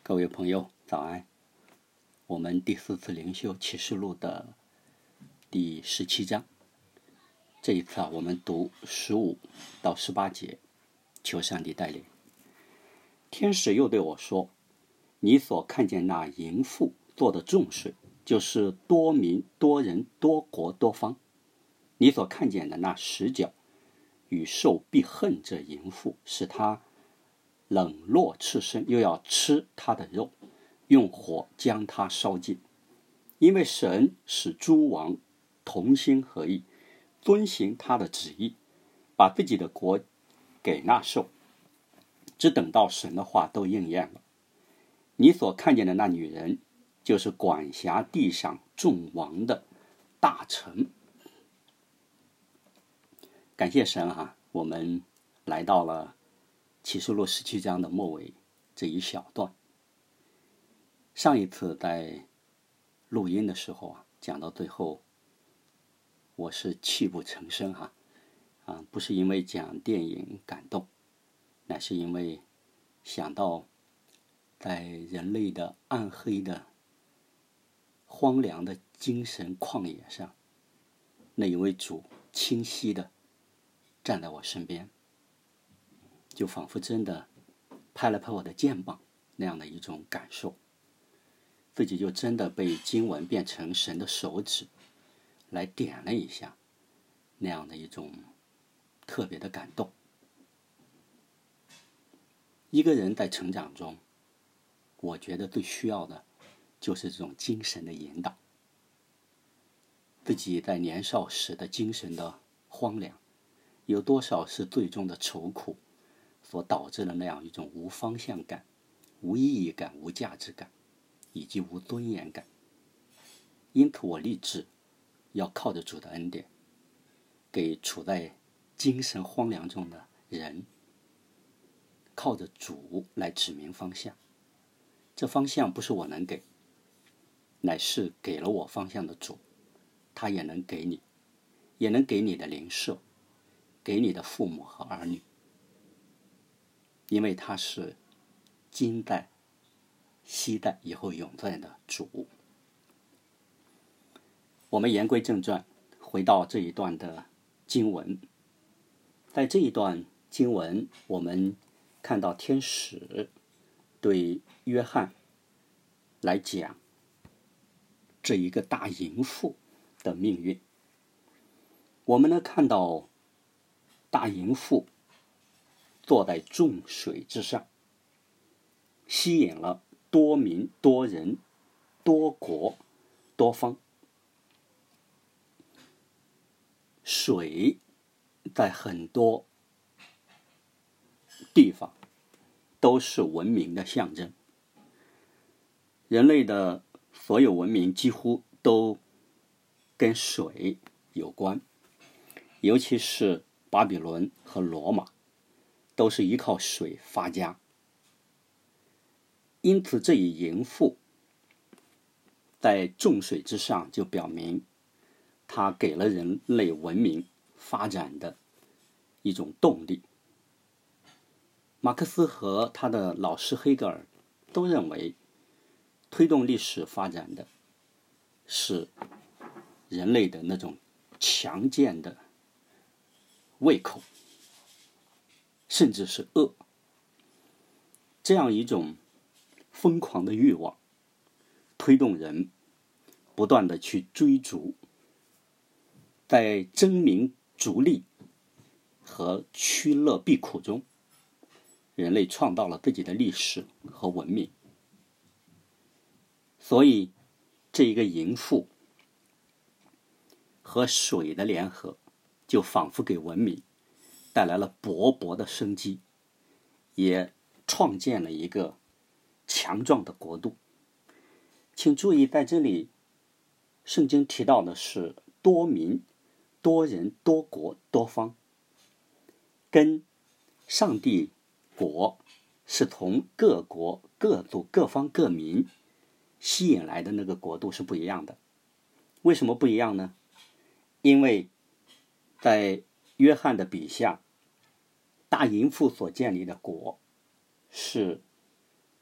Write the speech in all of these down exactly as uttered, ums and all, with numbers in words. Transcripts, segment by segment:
各位朋友早安，我们第四次灵修启示录的第十七章，这一次啊，我们读十五到十八节，求上帝带领。天使又对我说，你所看见那淫妇做的众水，就是多民多人多国多方，你所看见的那十角与兽必恨这淫妇，使他冷落赤身，又要吃他的肉，用火将他烧尽。因为神使诸王同心合意，遵行他的旨意，把自己的国给那兽，只等到神的话都应验了。你所看见的那女人，就是管辖地上众王的大臣。感谢神啊，我们来到了启示录十七章的末尾这一小段。上一次在录音的时候啊，讲到最后，我是泣不成声哈、啊，啊，不是因为讲电影感动，乃是因为想到在人类的暗黑的荒凉的精神旷野上，那一位主清晰的站在我身边，就仿佛真的拍了拍我的肩膀那样的一种感受，自己就真的被经文变成神的手指来点了一下，那样的一种特别的感动。一个人在成长中，我觉得最需要的就是这种精神的引导。自己在年少时的精神的荒凉，有多少是最终的愁苦所导致的那样一种无方向感、无意义感、无价值感以及无尊严感。因此我立志要靠着主的恩典，给处在精神荒凉中的人靠着主来指明方向。这方向不是我能给，乃是给了我方向的主，他也能给你，也能给你的邻舍，给你的父母和儿女，因为他是今代昔代以后永在的主。我们言归正传，回到这一段的经文。在这一段经文，我们看到天使对约翰来讲这一个大淫妇的命运。我们呢看到大淫妇坐在众水之上，吸引了多民多人多国多方。水在很多地方都是文明的象征，人类的所有文明几乎都跟水有关，尤其是巴比伦和罗马都是依靠水发家。因此这一淫妇在众水之上，就表明它给了人类文明发展的一种动力。马克思和他的老师黑格尔都认为，推动历史发展的是人类的那种强健的胃口，甚至是恶。这样一种疯狂的欲望，推动人不断的去追逐，在争名逐利和趋乐避苦中，人类创造了自己的历史和文明。所以这一个淫妇和水的联合，就仿佛给文明带来了勃勃的生机，也创建了一个强壮的国度。请注意，在这里圣经提到的是多民多人多国多方，跟上帝国是从各国各族各方各民吸引来的那个国度是不一样的。为什么不一样呢？因为在约翰的笔下，大淫妇所建立的国是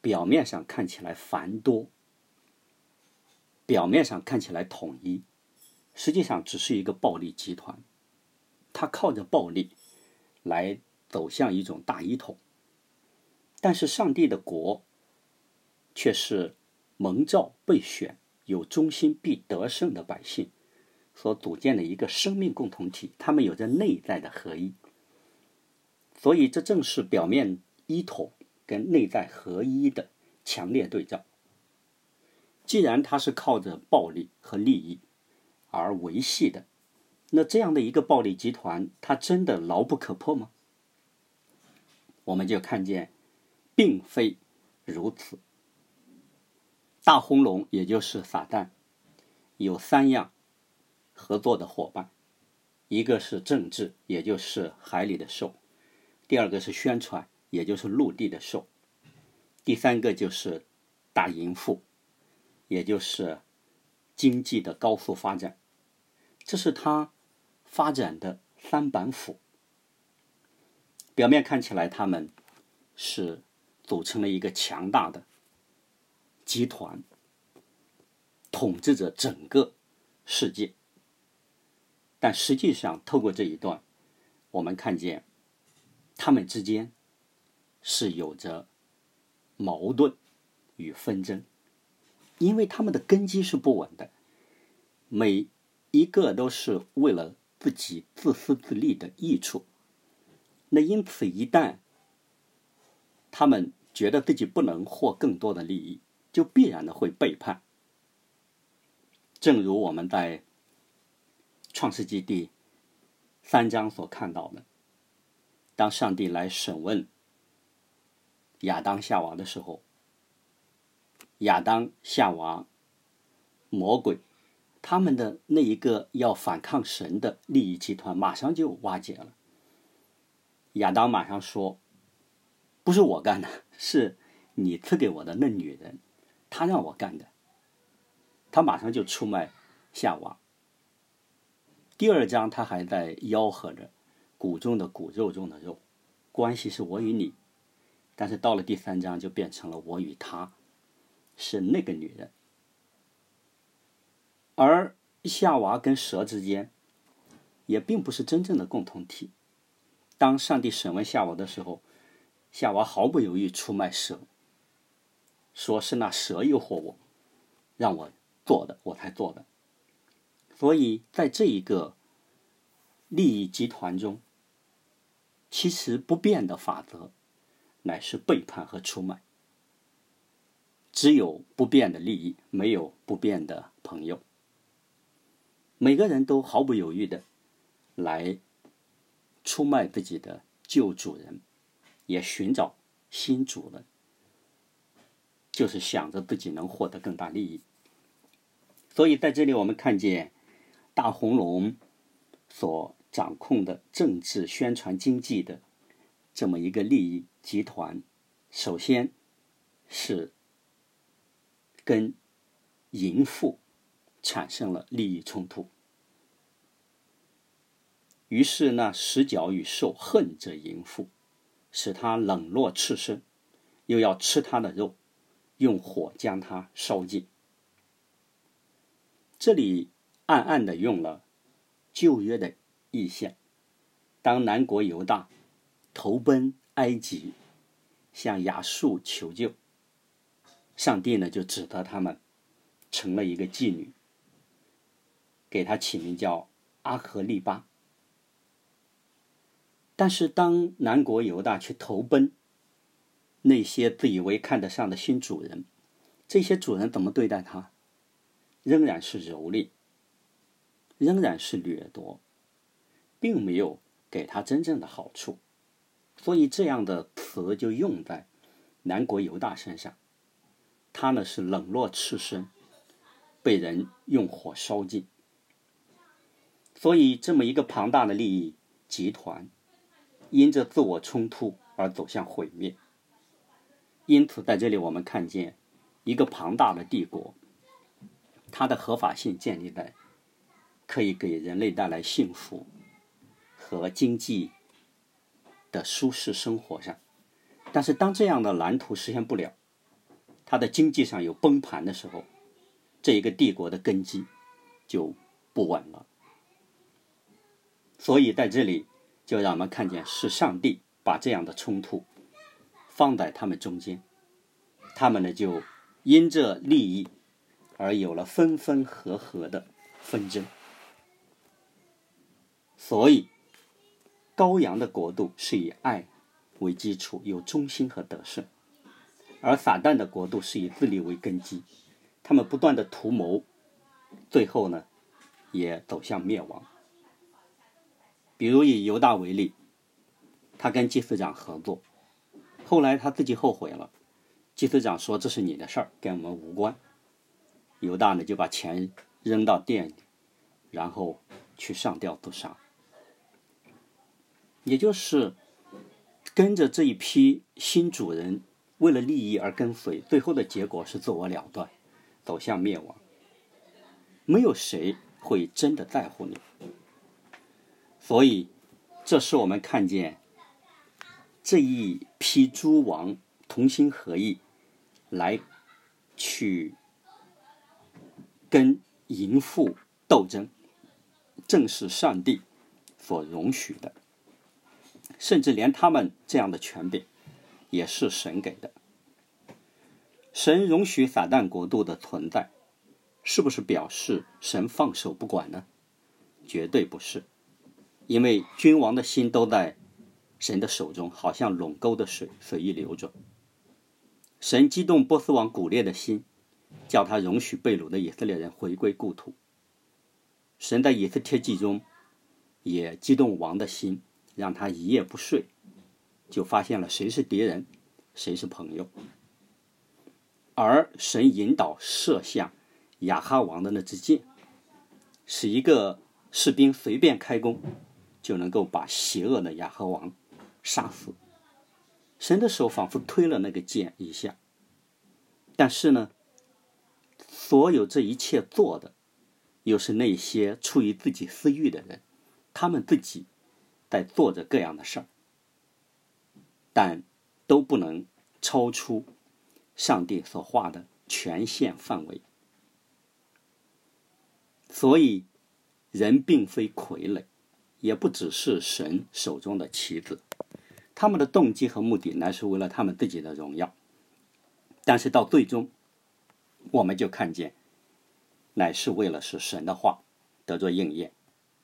表面上看起来繁多，表面上看起来统一，实际上只是一个暴力集团，它靠着暴力来走向一种大一统。但是上帝的国却是蒙召被选，有忠心必得胜的百姓所组建的一个生命共同体，他们有着内在的合一。所以这正是表面一统跟内在合一的强烈对照。既然它是靠着暴力和利益而维系的，那这样的一个暴力集团，它真的牢不可破吗？我们就看见并非如此。大红龙也就是撒旦有三样合作的伙伴，一个是政治，也就是海里的兽；第二个是宣传，也就是陆地的兽；第三个就是大淫妇，也就是经济的高速发展。这是他发展的三板斧。表面看起来他们是组成了一个强大的集团，统治着整个世界，但实际上透过这一段，我们看见他们之间是有着矛盾与纷争，因为他们的根基是不稳的，每一个都是为了自己自私自利的益处。那因此一旦他们觉得自己不能获更多的利益，就必然的会背叛。正如我们在创世纪第三章所看到的，当上帝来审问亚当夏娃的时候，亚当夏娃魔鬼他们的那一个要反抗神的利益集团马上就瓦解了。亚当马上说，不是我干的，是你赐给我的那女人，她让我干的。他马上就出卖夏娃。第二章他还在吆喝着骨中的骨，肉中的肉，关系是我与你。但是到了第三章就变成了我与她，是那个女人。而夏娃跟蛇之间也并不是真正的共同体。当上帝审问夏娃的时候，夏娃毫不犹豫出卖蛇，说是那蛇诱惑我，让我做的，我才做的。所以在这一个利益集团中，其实不变的法则乃是背叛和出卖。只有不变的利益，没有不变的朋友。每个人都毫不犹豫的来出卖自己的旧主人，也寻找新主人，就是想着自己能获得更大利益。所以在这里我们看见大红龙所掌控的政治、宣传、经济的这么一个利益集团，首先是跟淫妇产生了利益冲突。于是那十角与兽恨着淫妇，使他冷落赤身，又要吃他的肉，用火将他烧尽。这里暗暗地用了旧约的意象。当南国犹大投奔埃及，向亚述求救，上帝呢就指责他们成了一个妓女，给他起名叫阿合利巴。但是当南国犹大去投奔那些自以为看得上的新主人，这些主人怎么对待他？仍然是蹂躏，仍然是掠夺，并没有给他真正的好处。所以这样的词就用在南国犹大身上。他呢是冷落赤身，被人用火烧尽。所以这么一个庞大的利益集团，因着自我冲突而走向毁灭。因此在这里我们看见一个庞大的帝国，它的合法性建立在可以给人类带来幸福和经济的舒适生活上。但是当这样的蓝图实现不了， 它的经济上有崩盘的时候，这一个帝国的根基就不稳了。所以在这里就让我们看见是上帝把这样的冲突放在他们中间，他们呢就因着利益而有了分分合合的纷争。所以羔羊的国度是以爱为基础，有忠心和得胜，而撒旦的国度是以自利为根基，他们不断的图谋，最后呢也走向灭亡。比如以犹大为例，他跟祭司长合作，后来他自己后悔了，祭司长说这是你的事儿，跟我们无关。犹大呢就把钱扔到店里，然后去上吊自杀。也就是跟着这一批新主人为了利益而跟随，最后的结果是自我了断，走向灭亡。没有谁会真的在乎你。所以这是我们看见这一批诸王同心合意来去跟淫妇斗争，正是上帝所容许的，甚至连他们这样的权柄也是神给的。神容许撒旦国度的存在，是不是表示神放手不管呢？绝对不是，因为君王的心都在神的手中，好像垄沟的水随意流转。神激动波斯王古列的心，叫他容许被掳的以色列人回归故土。神在以斯帖记中也激动王的心，让他一夜不睡，就发现了谁是敌人，谁是朋友。而神引导射向亚哈王的那支箭，使一个士兵随便开弓就能够把邪恶的亚哈王杀死。神的手仿佛推了那个箭一下，但是呢，所有这一切做的又是那些出于自己私欲的人，他们自己在做着各样的事儿，但都不能超出上帝所画的权限范围。所以人并非傀儡，也不只是神手中的棋子，他们的动机和目的乃是为了他们自己的荣耀，但是到最终我们就看见乃是为了使神的话得着应验。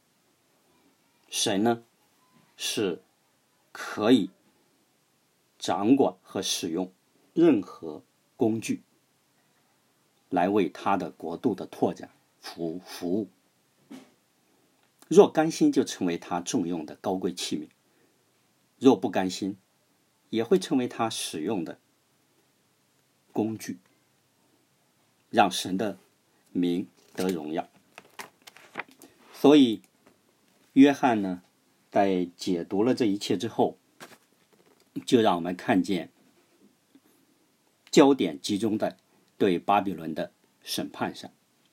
神呢是可以掌管和使用任何工具来为他的国度的拓展服服务，若甘心就成为他重用的高贵器皿，若不甘心也会成为他使用的工具，让神的名得荣耀。所以约翰呢在解读了这一切之后，就让我们看见焦点集中在对巴比伦的审判上。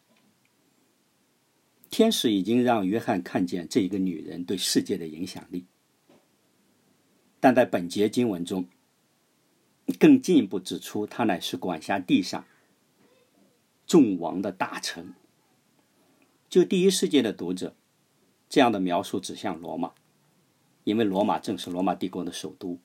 天使已经让约翰看见这一个女人对世界的影响力，但在本节经文中更进一步指出，她乃是管辖地上众王的大臣。就第一世界的读者，这样的描述指向罗马，因为罗马正是罗马帝国的首都，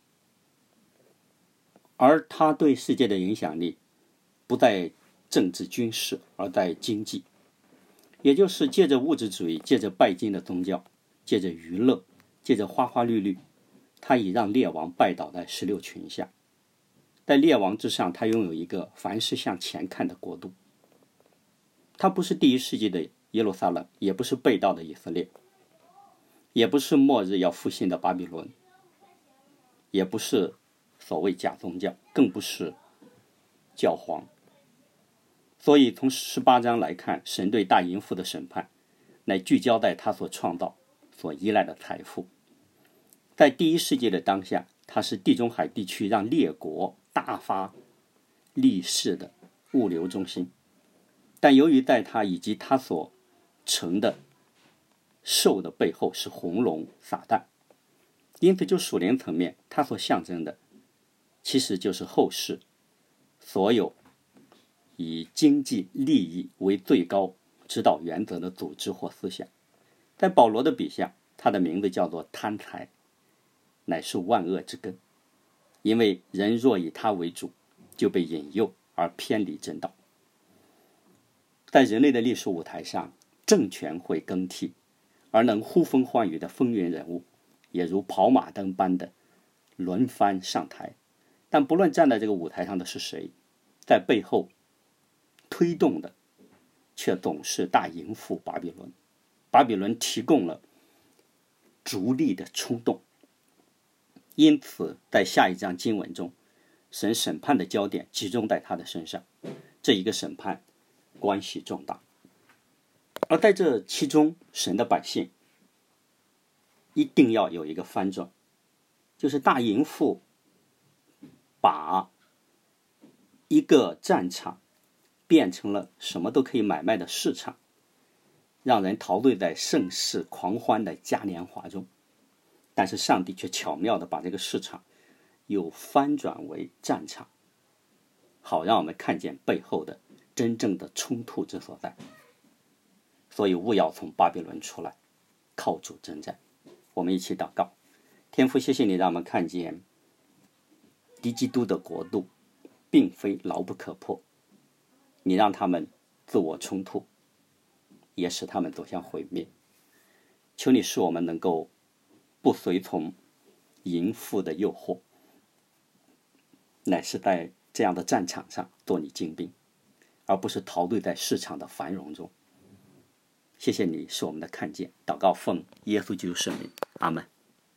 而他对世界的影响力不在政治军事，而在经济，也就是借着物质主义，借着拜金的宗教，借着娱乐，借着花花绿绿，他已让列王拜倒在石榴裙下。在列王之上，他拥有一个凡事向前看的国度。他不是第一世纪的耶路撒冷，也不是被盗的以色列，也不是末日要复兴的巴比伦，也不是所谓假宗教，更不是教皇。所以从十八章来看，神对大淫妇的审判乃聚焦在他所创造所依赖的财富。在第一世纪的当下，它是地中海地区让列国大发利市的物流中心，但由于在他以及他所成的兽的背后是红龙撒旦，因此就属灵层面，它所象征的其实就是后世所有以经济利益为最高指导原则的组织或思想。在保罗的笔下，他的名字叫做贪财，乃是万恶之根。因为人若以他为主，就被引诱而偏离正道。在人类的历史舞台上，政权会更替，而能呼风唤雨的风云人物，也如跑马灯般的轮番上台。但不论站在这个舞台上的是谁，在背后推动的却总是大淫妇巴比伦。巴比伦提供了逐利的冲动。因此在下一章经文中，神审判的焦点集中在他的身上。这一个审判关系重大。而在这其中，神的百姓一定要有一个翻转，就是大淫妇把一个战场变成了什么都可以买卖的市场，让人陶醉在盛世狂欢的嘉年华中。但是上帝却巧妙地把这个市场又翻转为战场，好让我们看见背后的真正的冲突之所在。所以务要从巴比伦出来，靠主征战。我们一起祷告。天父，谢谢你让我们看见敌基督的国度并非牢不可破，你让他们自我冲突，也使他们走向毁灭。求你使我们能够不随从淫妇的诱惑，乃是在这样的战场上做你精兵，而不是陶醉在市场的繁荣中。谢谢你是我们的看见。祷告奉耶稣基督圣名，阿们。